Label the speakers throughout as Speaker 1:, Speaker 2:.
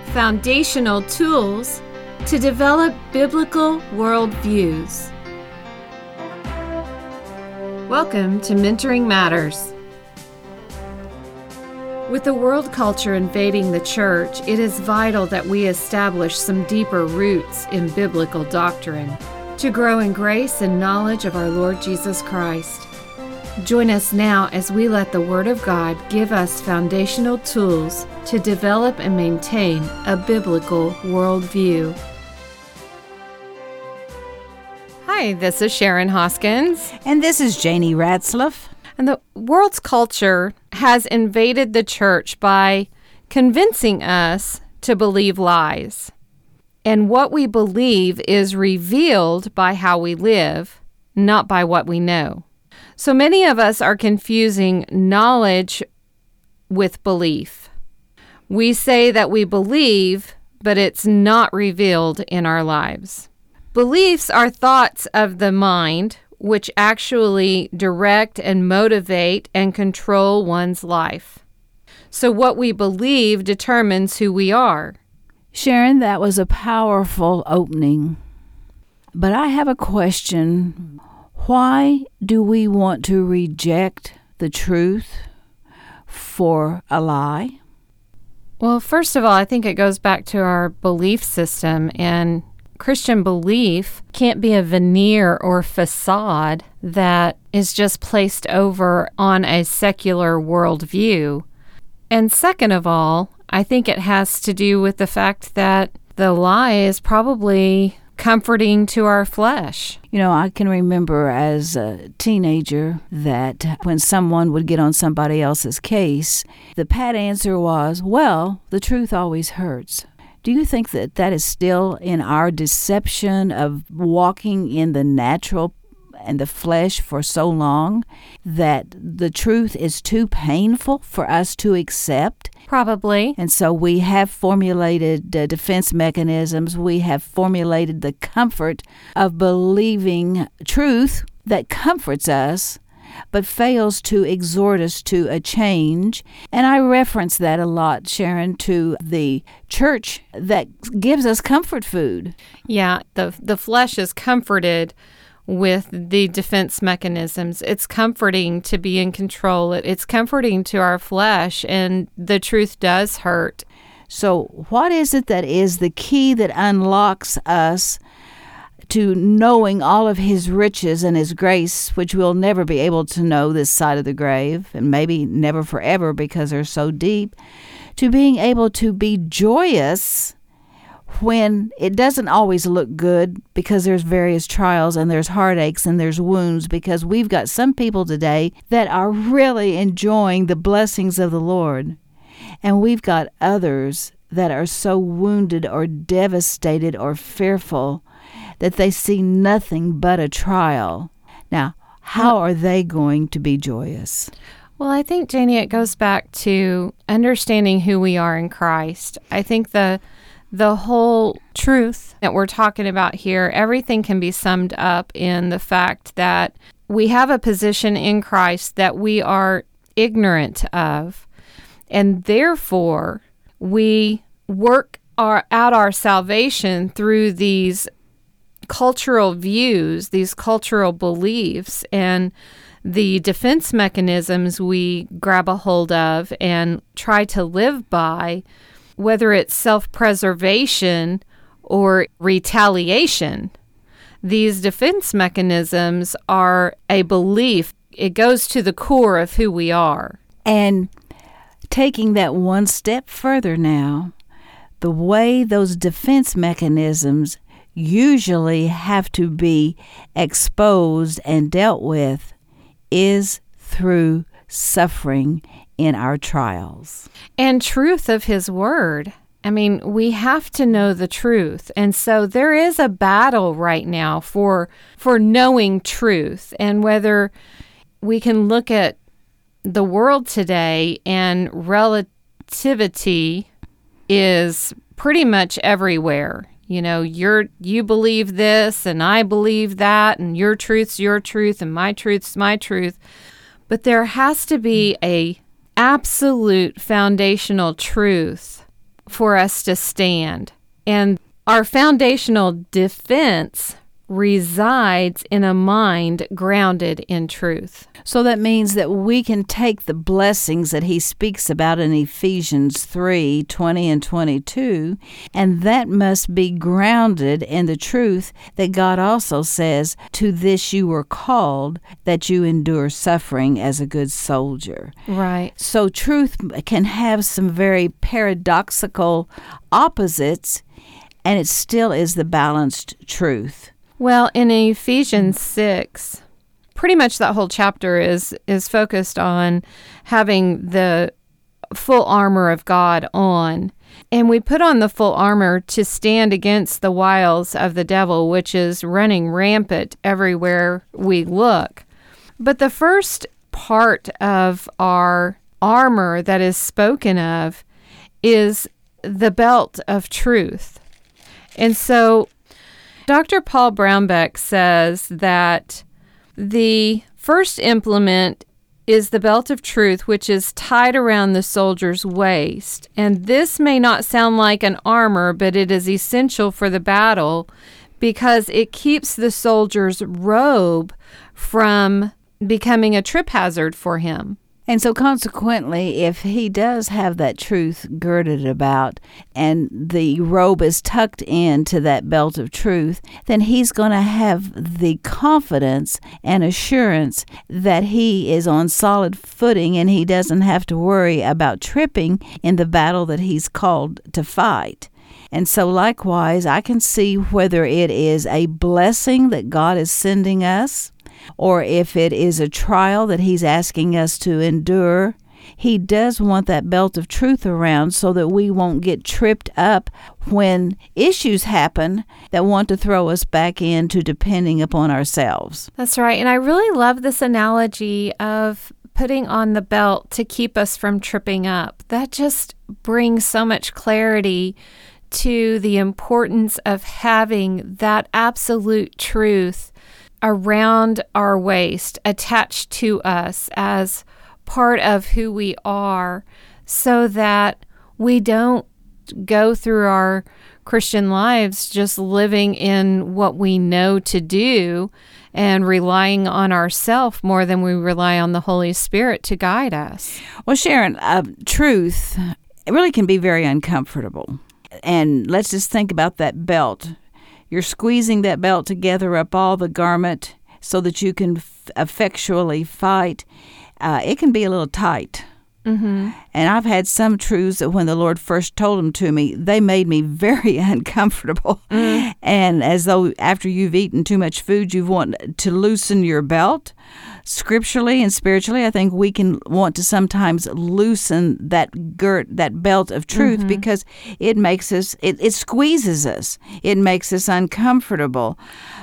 Speaker 1: Foundational tools to develop biblical worldviews. Welcome to Mentoring Matters. With the world culture invading the church, it is vital that we establish some deeper roots in biblical doctrine to grow in grace and knowledge of our Lord Jesus Christ. Join us now as we let the Word of God give us foundational tools to develop and maintain a biblical worldview. Hi, this is Sharon Hoskins.
Speaker 2: And this is Janie Ratzlaff.
Speaker 1: And the world's culture has invaded the church by convincing us to believe lies. And what we believe is revealed by how we live, not by what we know. So many of us are confusing knowledge with belief. We say that we believe, but it's not revealed in our lives. Beliefs are thoughts of the mind, which actually direct and motivate and control one's life. So what we believe determines who we are.
Speaker 2: Sharon, that was a powerful opening. But I have a question. Why do we want to reject the truth for a lie?
Speaker 1: Well, first of all, I think it goes back to our belief system, and Christian belief can't be a veneer or facade that is just placed over on a secular worldview. And second of all, I think it has to do with the fact that the lie is probably comforting to our flesh.
Speaker 2: You know, I can remember as a teenager that when someone would get on somebody else's case, the pat answer was, well, the truth always hurts. Do you think that that is still in our deception of walking in the natural and the flesh for so long that the truth is too painful for us to accept?
Speaker 1: Probably.
Speaker 2: And so we have formulated defense mechanisms. We have formulated the comfort of believing truth that comforts us, but fails to exhort us to a change. And I reference that a lot, Sharon, to the church that gives us comfort food.
Speaker 1: Yeah, the flesh is comforted with the defense mechanisms. It's comforting to be in control. It's comforting to our flesh, and the truth does hurt.
Speaker 2: So what is it that is the key that unlocks us to knowing all of His riches and His grace, which we'll never be able to know this side of the grave, and maybe never forever because they're so deep, to being able to be joyous when it doesn't always look good, because there's various trials and there's heartaches and there's wounds, because we've got some people today that are really enjoying the blessings of the Lord. And we've got others that are so wounded or devastated or fearful that they see nothing but a trial. Now, how are they going to be joyous?
Speaker 1: Well, I think, Janie, it goes back to understanding who we are in Christ. I think the whole truth that we're talking about here, everything can be summed up in the fact that we have a position in Christ that we are ignorant of, and therefore we work out our salvation through these cultural views, these cultural beliefs, and the defense mechanisms we grab a hold of and try to live by, whether it's self-preservation or retaliation. These defense mechanisms are a belief. It goes to the core of who we are.
Speaker 2: And taking that one step further now, the way those defense mechanisms usually have to be exposed and dealt with is through suffering in our trials.
Speaker 1: And truth of His Word. I mean, we have to know the truth. And so there is a battle right now for knowing truth, and whether we can look at the world today, and relativity is pretty much everywhere. You know, you believe this and I believe that, and your truth's your truth and my truth's my truth. But there has to be a absolute foundational truth for us to stand. And our foundational defense resides in a mind grounded in truth.
Speaker 2: So that means that we can take the blessings that he speaks about in Ephesians 3:20 and 22, and that must be grounded in the truth that God also says, "To this you were called, that you endure suffering as a good soldier."
Speaker 1: Right.
Speaker 2: So truth can have some very paradoxical opposites, and it still is the balanced truth.
Speaker 1: Well, in Ephesians 6, pretty much that whole chapter is focused on having the full armor of God on. And we put on the full armor to stand against the wiles of the devil, which is running rampant everywhere we look. But the first part of our armor that is spoken of is the belt of truth. And so Dr. Paul Brownback says that the first implement is the belt of truth, which is tied around the soldier's waist. And this may not sound like an armor, but it is essential for the battle because it keeps the soldier's robe from becoming a trip hazard for him.
Speaker 2: And so consequently, if he does have that truth girded about and the robe is tucked into that belt of truth, then he's going to have the confidence and assurance that he is on solid footing and he doesn't have to worry about tripping in the battle that he's called to fight. And so likewise, I can see whether it is a blessing that God is sending us, or if it is a trial that he's asking us to endure. He does want that belt of truth around so that we won't get tripped up when issues happen that want to throw us back into depending upon ourselves.
Speaker 1: That's right. And I really love this analogy of putting on the belt to keep us from tripping up. That just brings so much clarity to the importance of having that absolute truth around our waist, attached to us as part of who we are, so that we don't go through our Christian lives just living in what we know to do and relying on ourselves more than we rely on the Holy Spirit to guide us.
Speaker 2: Well, Sharon, truth, it really can be very uncomfortable. And let's just think about that belt. You're squeezing that belt to gather up all the garment so that you can effectually fight. It can be a little tight. Mm-hmm. And I've had some truths that when the Lord first told them to me, they made me very uncomfortable. Mm. And as though after you've eaten too much food, you want to loosen your belt. Scripturally and spiritually, I think we can want to sometimes loosen that belt of truth, mm-hmm. because it makes us, it squeezes us. It makes us uncomfortable.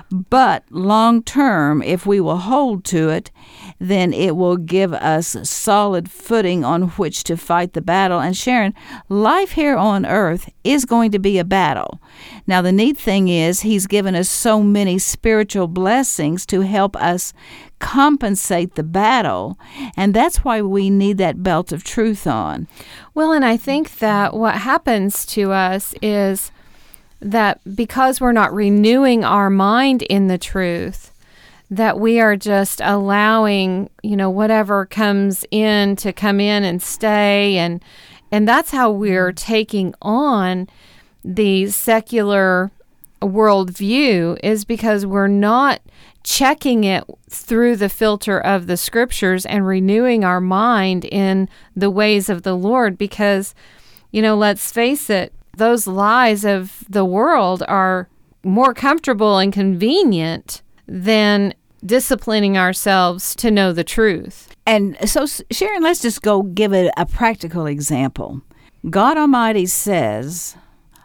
Speaker 2: But long term, if we will hold to it, then it will give us solid footing on which to fight the battle. And Sharon, life here on earth is going to be a battle. Now, the neat thing is he's given us so many spiritual blessings to help us compensate the battle, and that's why we need that belt of truth on.
Speaker 1: Well, and I think that what happens to us is that because we're not renewing our mind in the truth, that we are just allowing, whatever comes in to come in and stay, and that's how we're taking on the secular worldview, is because we're not checking it through the filter of the scriptures and renewing our mind in the ways of the Lord. Because, let's face it, those lies of the world are more comfortable and convenient than disciplining ourselves to know the truth.
Speaker 2: And so, Sharon, let's just go give it a practical example. God Almighty says,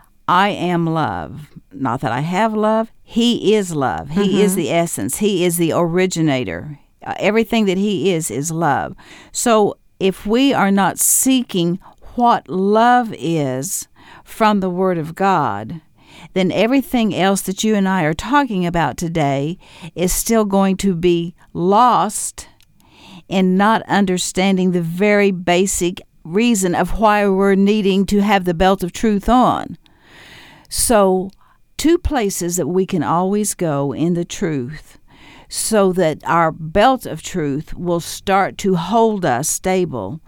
Speaker 2: I am love. Not that I have love. He is love. He mm-hmm. is the essence. He is the originator. Everything that he is love. So if we are not seeking what love is from the Word of God, then everything else that you and I are talking about today is still going to be lost in not understanding the very basic reason of why we're needing to have the belt of truth on. So, two places that we can always go in the truth so that our belt of truth will start to hold us stable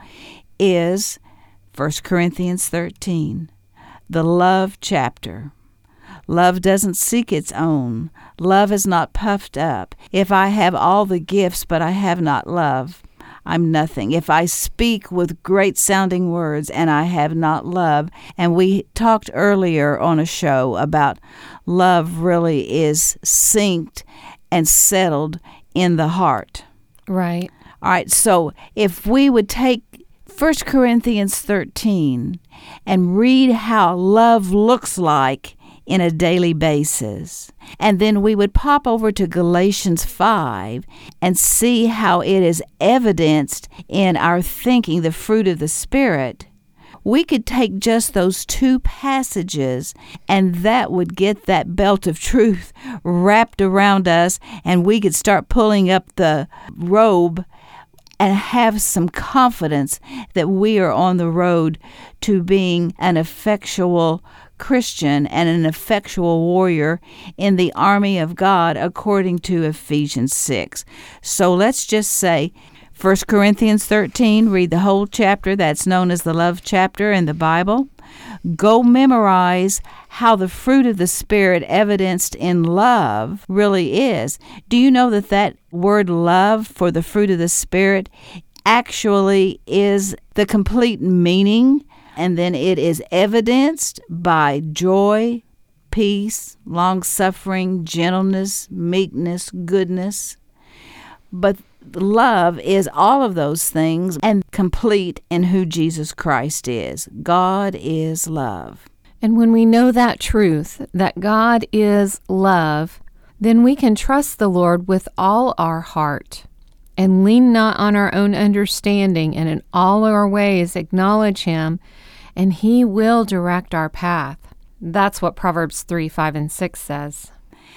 Speaker 2: is 1 Corinthians 13, the love chapter. Love doesn't seek its own. Love is not puffed up. If I have all the gifts but I have not love, I'm nothing. If I speak with great sounding words and I have not love, and we talked earlier on a show about love really is synced and settled in the heart.
Speaker 1: Right.
Speaker 2: All right, so if we would take 1 Corinthians 13 and read how love looks like in a daily basis. And then we would pop over to Galatians 5 and see how it is evidenced in our thinking, the fruit of the Spirit. We could take just those two passages and that would get that belt of truth wrapped around us, and we could start pulling up the robe and have some confidence that we are on the road to being an effectual Christian and an effectual warrior in the army of God according to Ephesians 6. So let's just say 1 Corinthians 13, read the whole chapter. That's known as the love chapter in the Bible. Go memorize how the fruit of the Spirit evidenced in love really is. Do you know that that word love for the fruit of the Spirit actually is the complete meaning? And then it is evidenced by joy, peace, long-suffering, gentleness, meekness, goodness. But love is all of those things and complete in who Jesus Christ is. God is love.
Speaker 1: And when we know that truth, that God is love, then we can trust the Lord with all our heart and lean not on our own understanding, and in all our ways acknowledge Him, and He will direct our path. That's what Proverbs 3, 5, and 6 says.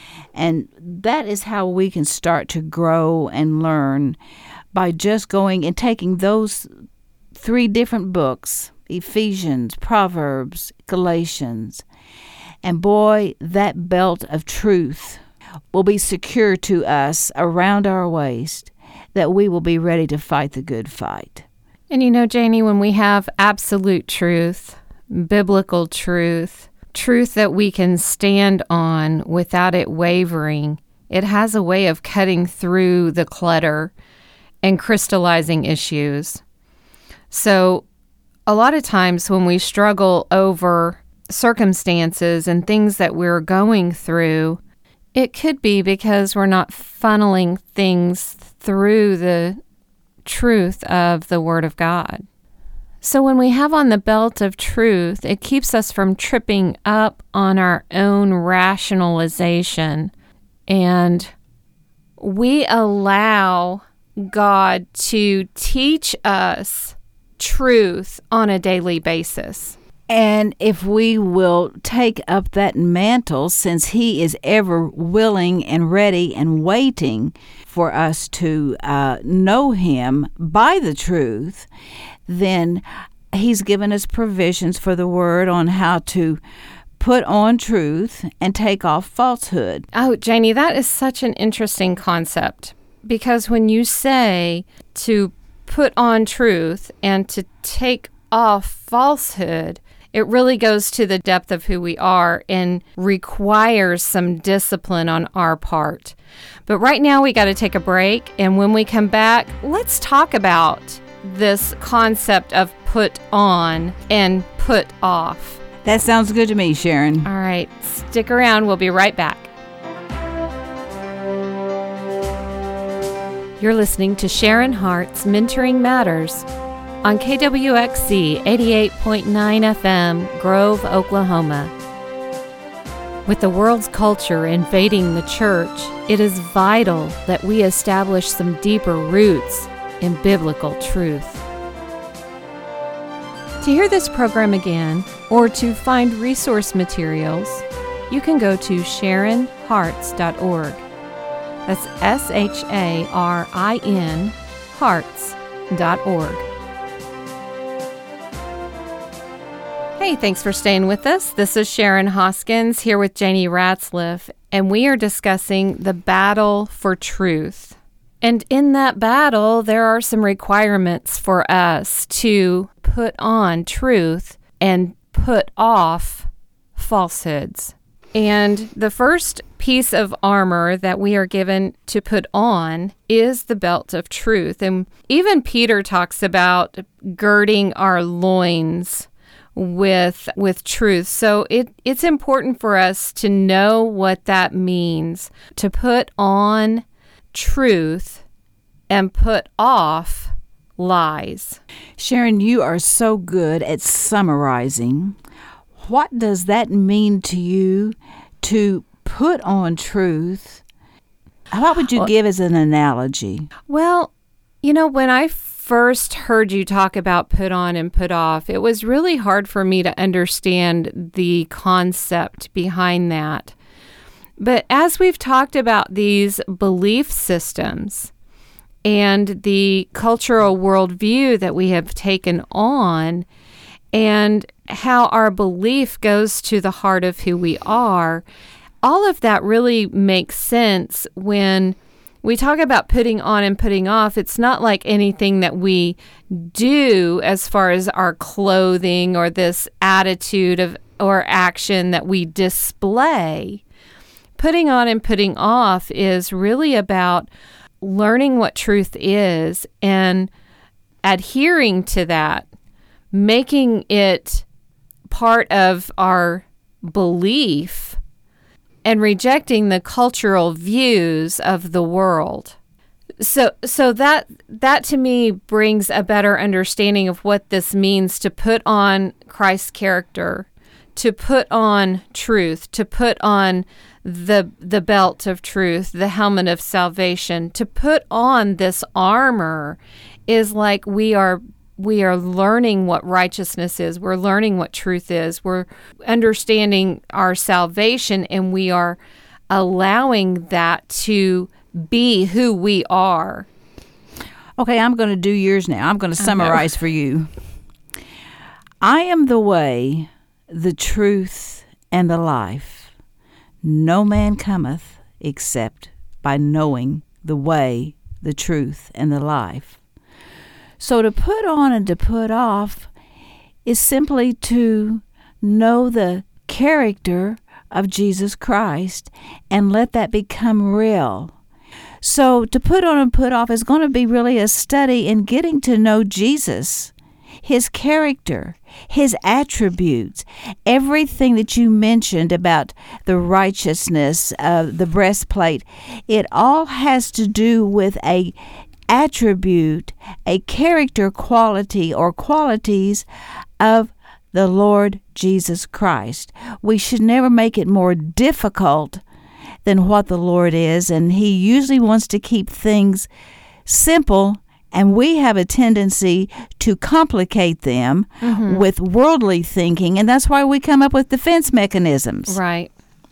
Speaker 2: And that is how we can start to grow and learn, by just going and taking those three different books, Ephesians, Proverbs, Galatians, and boy, that belt of truth will be secure to us around our waist, that we will be ready to fight the good fight.
Speaker 1: And you know, Janie, when we have absolute truth, biblical truth, truth that we can stand on without it wavering, it has a way of cutting through the clutter and crystallizing issues. So a lot of times when we struggle over circumstances and things that we're going through, it could be because we're not funneling things through the truth of the Word of God. So when we have on the belt of truth, it keeps us from tripping up on our own rationalization, and we allow God to teach us truth on a daily basis.
Speaker 2: And if we will take up that mantle, since He is ever willing and ready and waiting for us to know Him by the truth, then He's given us provisions for the Word on how to put on truth and take off falsehood.
Speaker 1: Oh, Janie, that is such an interesting concept, because when you say to put on truth and to take off falsehood, it really goes to the depth of who we are and requires some discipline on our part. But right now we got to take a break, and when we come back, let's talk about this concept of put on and put off.
Speaker 2: That sounds good to me, Sharon.
Speaker 1: All right, stick around. We'll be right back. You're listening to Sharon Hart's Mentoring Matters on KWXC 88.9 FM, Grove, Oklahoma. With the world's culture invading the church, it is vital that we establish some deeper roots in biblical truth. To hear this program again, or to find resource materials, you can go to SharonHarts.org. That's SHARIN Hearts.org. Hey, thanks for staying with us. This is Sharon Hoskins here with Janie Ratzliff, and we are discussing the battle for truth. And in that battle, there are some requirements for us to put on truth and put off falsehoods. And the first piece of armor that we are given to put on is the belt of truth. And even Peter talks about girding our loins with truth. So it's important for us to know what that means, to put on truth and put off lies.
Speaker 2: Sharon, you are so good at summarizing. What does that mean to you to put on truth? What would you give as an analogy?
Speaker 1: Well, when I first heard you talk about put on and put off, it was really hard for me to understand the concept behind that. But as we've talked about these belief systems and the cultural worldview that we have taken on, and how our belief goes to the heart of who we are, all of that really makes sense when we talk about putting on and putting off. It's not like anything that we do as far as our clothing or this attitude of or action that we display. Putting on and putting off is really about learning what truth is and adhering to that, making it part of our belief and rejecting the cultural views of the world. So that to me brings a better understanding of what this means to put on Christ's character, to put on truth, to put on the belt of truth, the helmet of salvation. To put on this armor is like we are learning what righteousness is. We're learning what truth is. We're understanding our salvation, and we are allowing that to be who we are.
Speaker 2: Okay, I'm going to do yours now. I'm going to summarize for you. I am the way, the truth, and the life. No man cometh except by knowing the way, the truth, and the life. So to put on and to put off is simply to know the character of Jesus Christ and let that become real. So to put on and put off is going to be really a study in getting to know Jesus, his character, his attributes, everything that you mentioned about the righteousness of the breastplate. It all has to do with a attribute, a character quality or qualities of the Lord Jesus Christ. We should never make it more difficult than what the Lord is, and he usually wants to keep things simple, and we have a tendency to complicate them with worldly thinking, and that's why we come up with defense mechanisms.
Speaker 1: Right.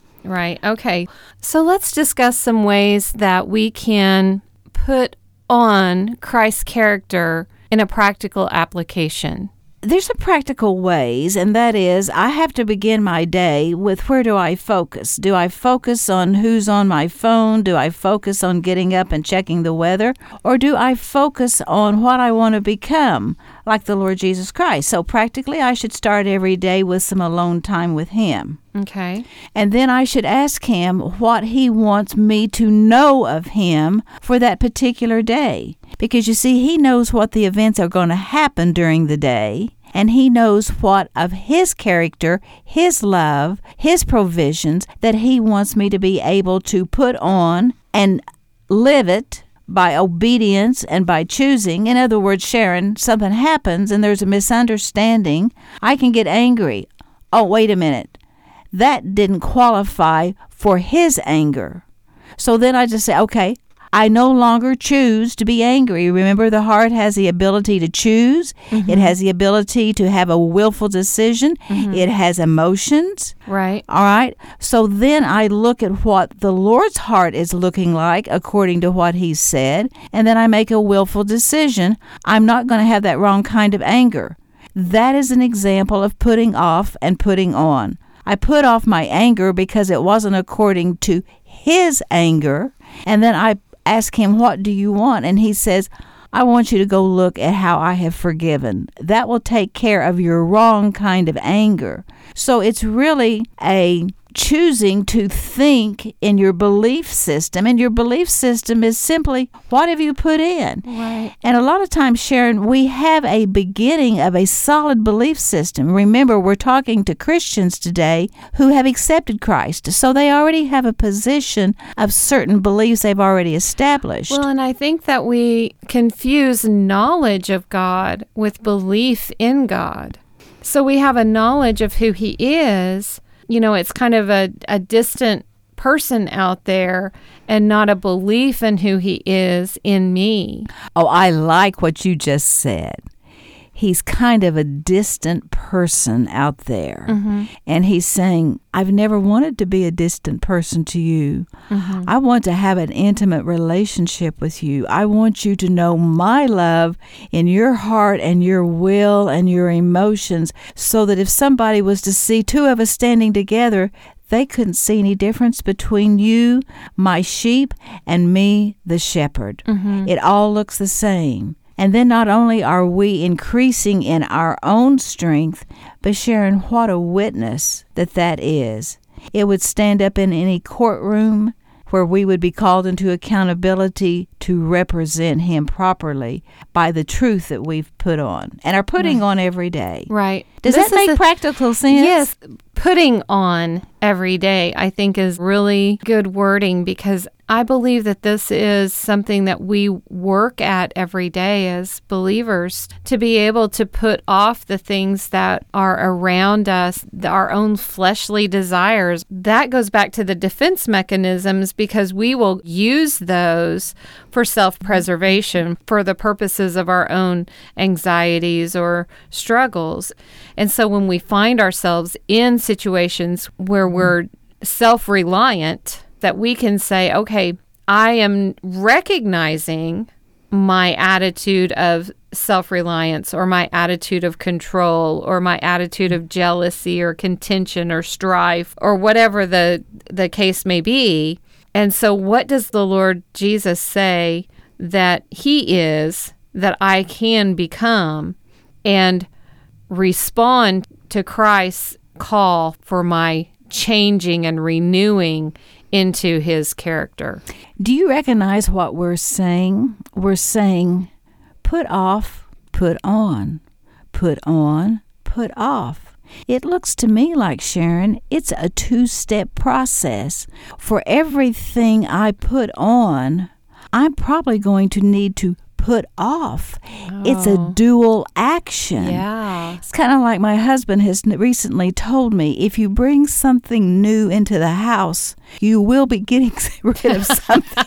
Speaker 1: Okay. So let's discuss some ways that we can put on Christ's character in a practical application.
Speaker 2: There's some practical ways, and that is I have to begin my day with where do I focus? Do I focus on who's on my phone? Do I focus on getting up and checking the weather? Or do I focus on what I want to become, like the Lord Jesus Christ? So practically, I should start every day with some alone time with him.
Speaker 1: Okay.
Speaker 2: And then I should ask him what he wants me to know of him for that particular day. Because you see, he knows what the events are going to happen during the day, and he knows what of his character, his love, his provisions that he wants me to be able to put on and live it by obedience and by choosing. In other words, Sharon, something happens and there's a misunderstanding. I can get angry. Oh, wait a minute. That didn't qualify for his anger. So then I just say, okay, I no longer choose to be angry. Remember, the heart has the ability to choose. It has the ability to have a willful decision. It has emotions.
Speaker 1: Right.
Speaker 2: All right. So then I look at what the Lord's heart is looking like according to what he said, and then I make a willful decision. I'm not going to have that wrong kind of anger. That is an example of putting off and putting on. I put off my anger because it wasn't according to his anger. And then I ask him, what do you want? And he says, I want you to go look at how I have forgiven. That will take care of your wrong kind of anger. So it's really a choosing to think in your belief system. And your belief system is simply, what have you put in?
Speaker 1: Right.
Speaker 2: And a lot of times, Sharon, we have a beginning of a solid belief system. Remember, we're talking to Christians today who have accepted Christ. So they already have a position of certain beliefs they've already established.
Speaker 1: Well, and I think that we confuse knowledge of God with belief in God. So we have a knowledge of who he is. It's kind of a distant person out there and not a belief in who he is in me.
Speaker 2: Oh, I like what you just said. He's kind of a distant person out there. Mm-hmm. And he's saying, I've never wanted to be a distant person to you. Mm-hmm. I want to have an intimate relationship with you. I want you to know my love in your heart and your will and your emotions, so that if somebody was to see two of us standing together, they couldn't see any difference between you, my sheep, and me, the shepherd. Mm-hmm. It all looks the same. And then not only are we increasing in our own strength, but Sharon, what a witness that is. It would stand up in any courtroom where we would be called into accountability to represent him properly by the truth that we've put on and are putting on every day.
Speaker 1: Right.
Speaker 2: Does that make practical sense?
Speaker 1: Yes. Putting on every day, I think, is really good wording, because I believe that this is something that we work at every day as believers, to be able to put off the things that are around us, our own fleshly desires. That goes back to the defense mechanisms, because we will use those for self-preservation for the purposes of our own anxieties or struggles. And so when we find ourselves in situations where we're self-reliant, that we can say, okay, I am recognizing my attitude of self-reliance, or my attitude of control, or my attitude of jealousy or contention or strife, or whatever the case may be. And so what does the Lord Jesus say that he is, that I can become, and respond to Christ's call for my changing and renewing into his character?
Speaker 2: Do you recognize what we're saying? We're saying, put off, put on, put on, put off. It looks to me like, Sharon, it's a two-step process. For everything I put on, I'm probably going to need to put off. Oh. It's a dual action.
Speaker 1: Yeah.
Speaker 2: It's kind of like my husband has recently told me, if you bring something new into the house, you will be getting rid of something.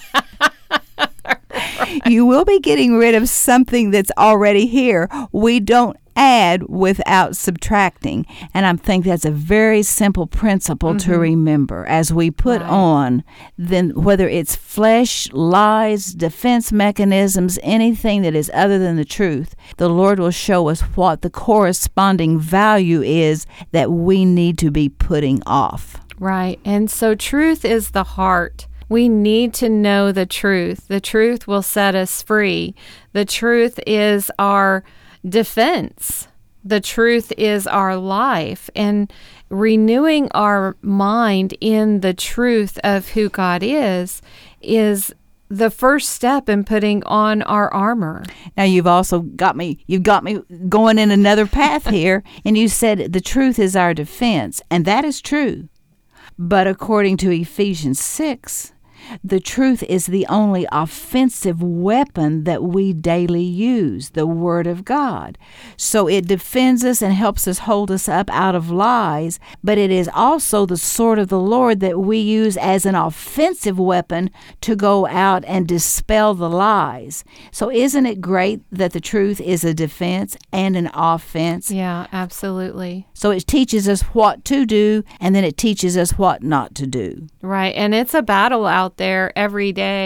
Speaker 2: You will be getting rid of something that's already here. We don't add without subtracting. And I think that's a very simple principle to remember. As we put on, then whether it's flesh, lies, defense mechanisms, anything that is other than the truth, the Lord will show us what the corresponding value is that we need to be putting off.
Speaker 1: Right. And so truth is the heart. We need to know the truth. The truth will set us free. The truth is our defense. The truth is our life. And renewing our mind in the truth of who God is the first step in putting on our armor.
Speaker 2: Now you've got me going in another path here, and you said the truth is our defense, and that is true. But according to Ephesians 6, the truth is the only offensive weapon that we daily use, the Word of God. So it defends us and helps us hold us up out of lies, but it is also the sword of the Lord that we use as an offensive weapon to go out and dispel the lies. So isn't it great that the truth is a defense and an offense?
Speaker 1: Yeah, absolutely.
Speaker 2: So it teaches us what to do, and then it teaches us what not to do.
Speaker 1: Right, and it's a battle out there every day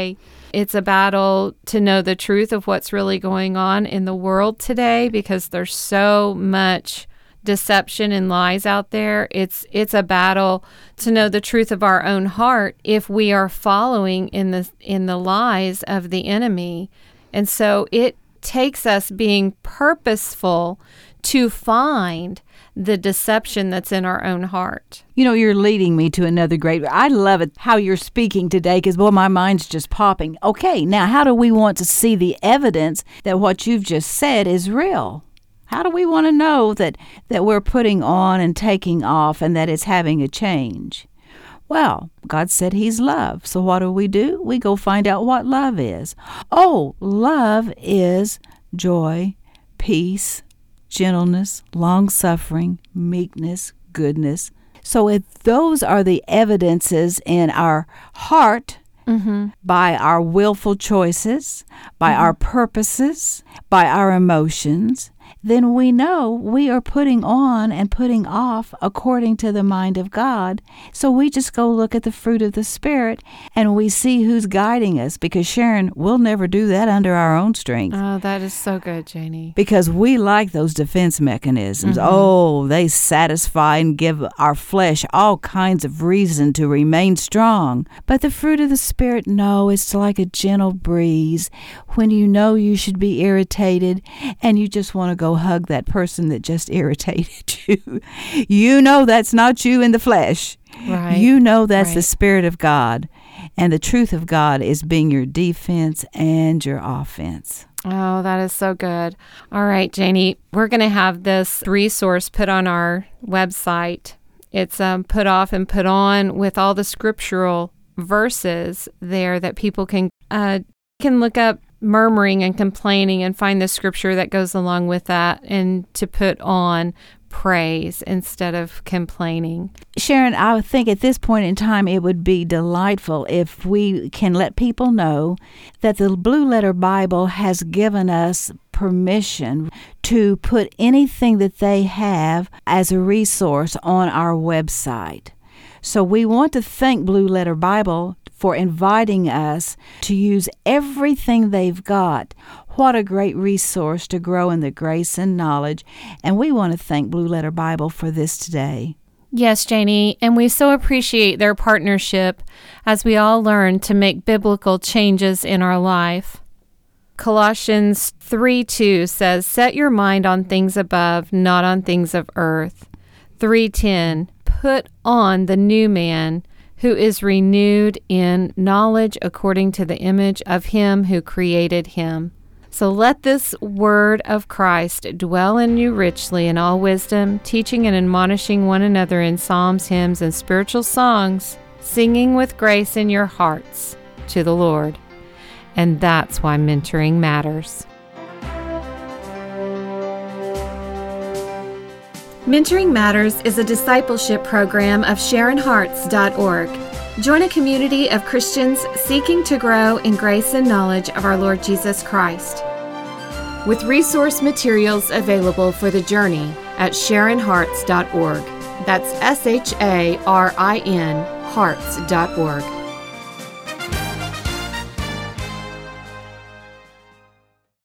Speaker 1: It's a battle to know the truth of what's really going on in the world today because there's so much deception and lies out there. It's a battle to know the truth of our own heart if we are following in the lies of the enemy. And so it takes us being purposeful to find the deception that's in our own heart.
Speaker 2: You know, you're leading me to another great. I love it how you're speaking today because, boy, my mind's just popping. Okay, now how do we want to see the evidence that what you've just said is real? How do we want to know that we're putting on and taking off and that it's having a change? Well, God said He's love. So what do? We go find out what love is. Oh, love is joy, peace, gentleness, long-suffering, meekness, goodness. So if those are the evidences in our heart, by our willful choices, by our purposes, by our emotions, then we know we are putting on and putting off according to the mind of God. So we just go look at the fruit of the Spirit and we see who's guiding us, because Sharon, we'll never do that under our own strength.
Speaker 1: Oh, that is so good, Janie.
Speaker 2: Because we like those defense mechanisms. Oh, they satisfy and give our flesh all kinds of reason to remain strong. But the fruit of the Spirit, no, it's like a gentle breeze when you know you should be irritated and you just want to go hug that person that just irritated you. You know that's not you in the flesh.
Speaker 1: Right.
Speaker 2: You know that's the Spirit of God. And the truth of God is being your defense and your offense.
Speaker 1: Oh, that is so good. All right, Janie, we're going to have this resource put on our website. It's put off and put on with all the scriptural verses there that people can look up murmuring and complaining and find the scripture that goes along with that, and to put on praise instead of complaining.
Speaker 2: Sharon, I think at this point in time it would be delightful if we can let people know that the Blue Letter Bible has given us permission to put anything that they have as a resource on our website. So we want to thank Blue Letter Bible for inviting us to use everything they've got. What a great resource to grow in the grace and knowledge. And we want to thank Blue Letter Bible for this today.
Speaker 1: Yes, Janie, and we so appreciate their partnership as we all learn to make biblical changes in our life. Colossians 3:2 says, "Set your mind on things above, not on things of earth." 3:10, "Put on the new man, who is renewed in knowledge according to the image of Him who created him." So let this word of Christ dwell in you richly in all wisdom, teaching and admonishing one another in psalms, hymns, and spiritual songs, singing with grace in your hearts to the Lord. And that's why mentoring matters. Mentoring Matters is a discipleship program of SharonHearts.org. Join a community of Christians seeking to grow in grace and knowledge of our Lord Jesus Christ. With resource materials available for the journey at SharonHearts.org. That's SharinHearts.org.